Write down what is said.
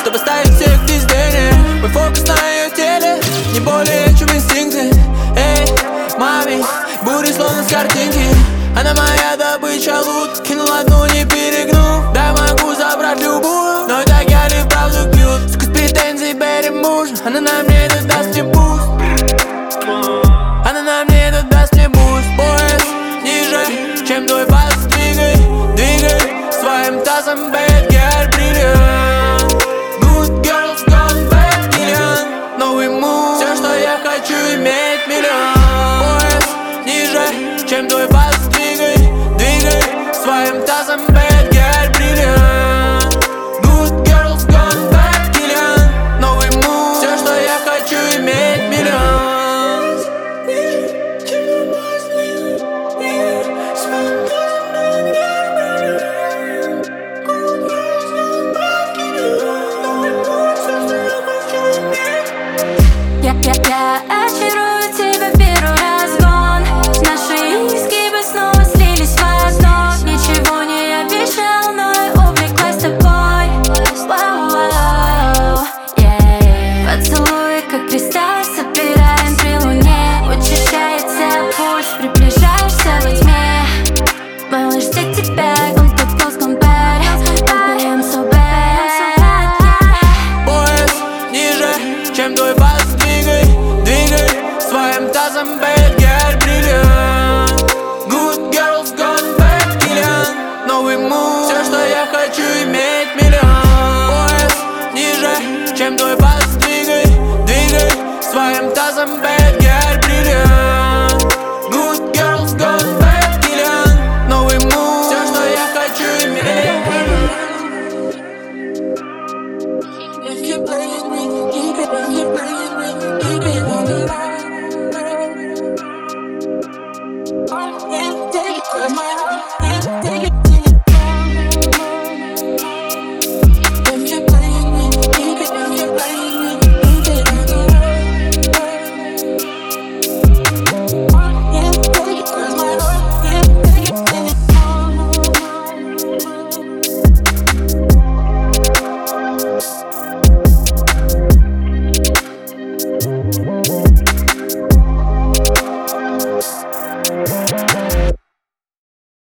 чтобы ставить всех пиздение. Мой фокус на ее теле, не более чем инстинкты. Эй, маме, бури словно с картинки. Она моя добыча, лут, кинул одну, не перегнув. Да, могу забрать любую, но так я ли вправду кьют. Сука с претензий берем мужа, она на мне это даст мне буст. Она на мне это даст мне буст. Пояс ниже, чем твой бас, двигай, двигай своим тазом, bad girl, бриллиант. Good girls gone bad, Киллиан. Новый мув, все, что я хочу, иметь миллион. Пояс ниже, чем твой бас, двигай, двигай своим тазом, bad girl, бриллиант. Good girls gone bad, Киллиан. Новый мув, все, что я хочу, иметь миллион. Я очарую тебя первый разгон. Наши изгибы снова слились в одно. Ничего не обещал, но я увлеклась тобой. Вау-вау, поцелуй, как кристалл, собираем при луне. Учащается пульс, приближаешься во тьме. Малыш, ждет тебя, он под плоском bad. I'm so bad. Пояс ниже, чем твой бас, двигай, двигай своим тазом, bad girl, бриллиант. Good girls gone bad, Киллиан. Новый мув, все, что я хочу, иметь миллион. Пояс ниже, чем твой бас, двигай, двигай своим тазом, bad